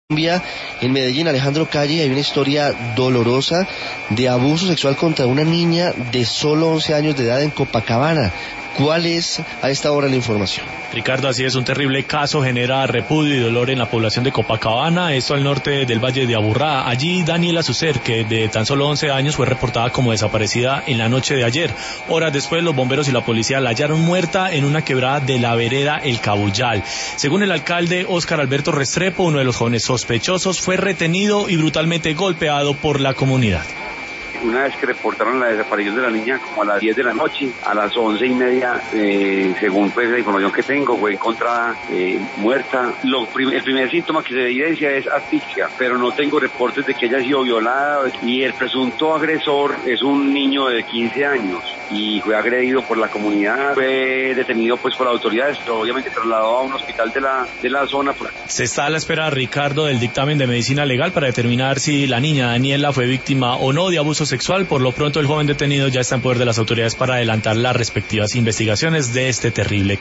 Colombia, en Medellín, Alejandro Calle, hay una historia dolorosa de abuso sexual contra una niña de solo 11 años de edad en Copacabana. ¿Cuál es a esta hora la información? Ricardo, así es, un terrible caso genera repudio y dolor en la población de Copacabana, esto al norte del Valle de Aburrá. Allí Daniela Sucer, que de tan solo 11 años fue reportada como desaparecida en la noche de ayer. Horas después, los bomberos y la policía la hallaron muerta en una quebrada de la vereda El Cabullal. Según el alcalde Óscar Alberto Restrepo, uno de los jóvenes sospechosos fue retenido y brutalmente golpeado por la comunidad. Una vez que reportaron la desaparición de la niña como a las 10 de la noche, a las 11:30, según pues la información que tengo, fue encontrada muerta. El primer síntoma que se evidencia es asfixia, pero no tengo reportes de que haya sido violada, y el presunto agresor es un niño de 15 años y fue agredido por la comunidad, fue detenido pues por las autoridades, pero obviamente trasladado a un hospital de la zona. Se está a la espera, Ricardo, del dictamen de medicina legal para determinar si la niña Daniela fue víctima o no de abuso sexual. Por lo pronto, el joven detenido ya está en poder de las autoridades para adelantar las respectivas investigaciones de este terrible caso.